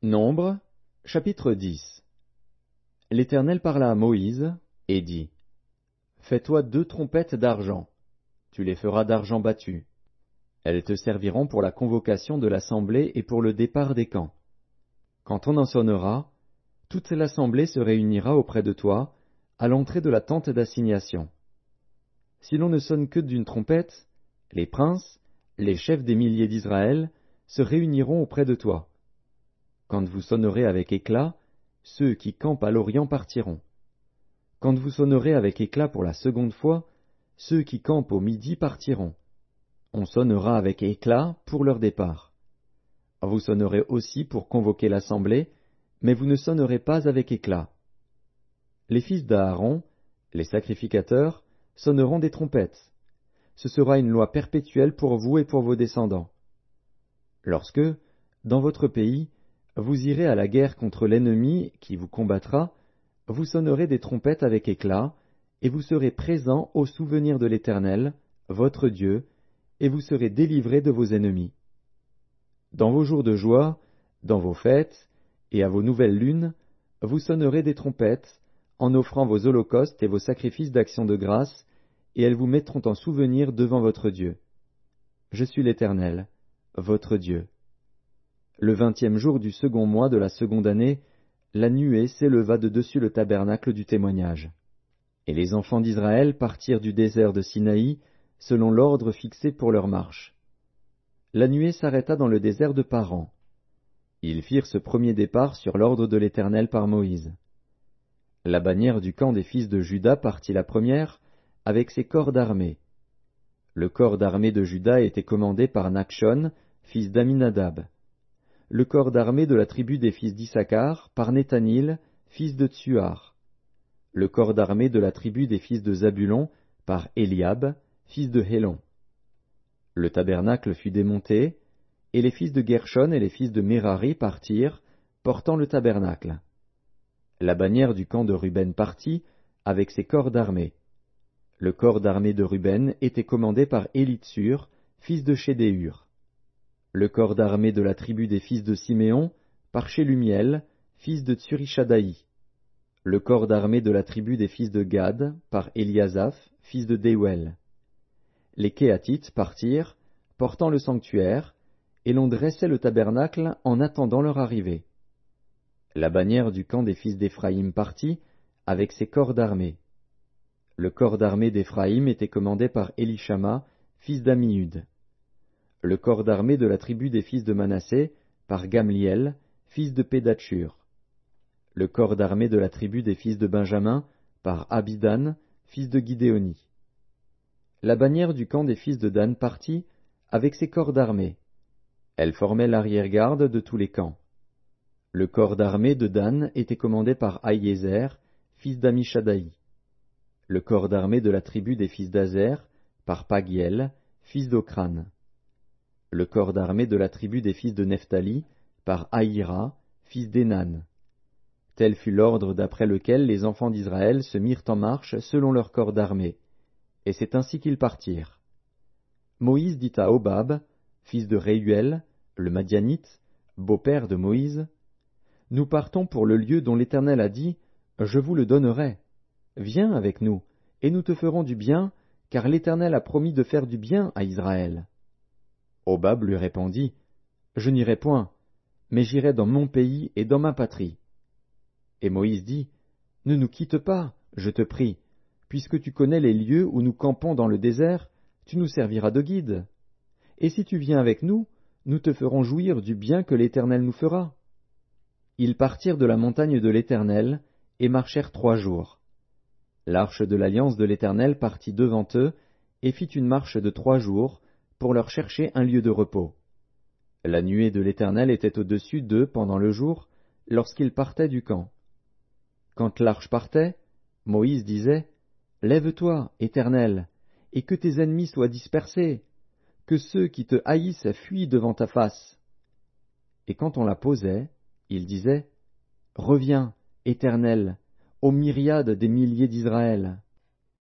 Nombre, chapitre 10. L'Éternel parla à Moïse, et dit, Fais-toi 2 trompettes d'argent. Tu les feras d'argent battu. Elles te serviront pour la convocation de l'assemblée et pour le départ des camps. Quand on en sonnera, toute l'assemblée se réunira auprès de toi, à l'entrée de la tente d'assignation. Si l'on ne sonne que d'une trompette, les princes, les chefs des milliers d'Israël, se réuniront auprès de toi. Quand vous sonnerez avec éclat, ceux qui campent à l'orient partiront. Quand vous sonnerez avec éclat pour la seconde fois, ceux qui campent au midi partiront. On sonnera avec éclat pour leur départ. Vous sonnerez aussi pour convoquer l'assemblée, mais vous ne sonnerez pas avec éclat. Les fils d'Aaron, les sacrificateurs, sonneront des trompettes. Ce sera une loi perpétuelle pour vous et pour vos descendants. Lorsque, dans votre pays, vous irez à la guerre contre l'ennemi qui vous combattra, vous sonnerez des trompettes avec éclat, et vous serez présents au souvenir de l'Éternel, votre Dieu, et vous serez délivrés de vos ennemis. Dans vos jours de joie, dans vos fêtes, et à vos nouvelles lunes, vous sonnerez des trompettes, en offrant vos holocaustes et vos sacrifices d'action de grâce, et elles vous mettront en souvenir devant votre Dieu. Je suis l'Éternel, votre Dieu. Le 20e jour du second mois de la seconde année, la nuée s'éleva de dessus le tabernacle du témoignage. Et les enfants d'Israël partirent du désert de Sinaï, selon l'ordre fixé pour leur marche. La nuée s'arrêta dans le désert de Paran. Ils firent ce premier départ sur l'ordre de l'Éternel par Moïse. La bannière du camp des fils de Juda partit la première, avec ses corps d'armée. Le corps d'armée de Juda était commandé par Nachshon, fils d'Aminadab. Le corps d'armée de la tribu des fils d'Issachar, par Nethanil, fils de Tsuar. Le corps d'armée de la tribu des fils de Zabulon, par Eliab, fils de Hélon. Le tabernacle fut démonté, et les fils de Gershon et les fils de Merari partirent, portant le tabernacle. La bannière du camp de Ruben partit, avec ses corps d'armée. Le corps d'armée de Ruben était commandé par Élitsur, fils de Chédéur. Le corps d'armée de la tribu des fils de Siméon, par Shelumiel, fils de Tsurishadaï. Le corps d'armée de la tribu des fils de Gad, par Eliasaph, fils de Déuel. Les Kéatites partirent, portant le sanctuaire, et l'on dressait le tabernacle en attendant leur arrivée. La bannière du camp des fils d'Éphraïm partit, avec ses corps d'armée. Le corps d'armée d'Éphraïm était commandé par Élishama, fils d'Ammiud. Le corps d'armée de la tribu des fils de Manassé, par Gamliel, fils de Pédatchur. Le corps d'armée de la tribu des fils de Benjamin, par Abidan, fils de Gidéoni. La bannière du camp des fils de Dan partit, avec ses corps d'armée. Elle formait l'arrière-garde de tous les camps. Le corps d'armée de Dan était commandé par Ahiézer, fils d'Amishadaï. Le corps d'armée de la tribu des fils d'Azer, par Pagiel, fils d'Ocran. Le corps d'armée de la tribu des fils de Nephtali, par Ahira, fils d'Énan. Tel fut l'ordre d'après lequel les enfants d'Israël se mirent en marche selon leur corps d'armée, et c'est ainsi qu'ils partirent. Moïse dit à Hobab, fils de Réuel, le Madianite, beau-père de Moïse, « Nous partons pour le lieu dont l'Éternel a dit, Je vous le donnerai. Viens avec nous, et nous te ferons du bien, car l'Éternel a promis de faire du bien à Israël. » Hobab lui répondit, « Je n'irai point, mais j'irai dans mon pays et dans ma patrie. » Et Moïse dit, « Ne nous quitte pas, je te prie, puisque tu connais les lieux où nous campons dans le désert, tu nous serviras de guide. Et si tu viens avec nous, nous te ferons jouir du bien que l'Éternel nous fera. » Ils partirent de la montagne de l'Éternel, et marchèrent 3 jours. L'arche de l'alliance de l'Éternel partit devant eux, et fit une marche de 3 jours, pour leur chercher un lieu de repos. La nuée de l'Éternel était au-dessus d'eux pendant le jour, lorsqu'ils partaient du camp. Quand l'arche partait, Moïse disait, « Lève-toi, Éternel, et que tes ennemis soient dispersés, que ceux qui te haïssent fuient devant ta face. » Et quand on la posait, il disait, « Reviens, Éternel, aux myriades des milliers d'Israël. »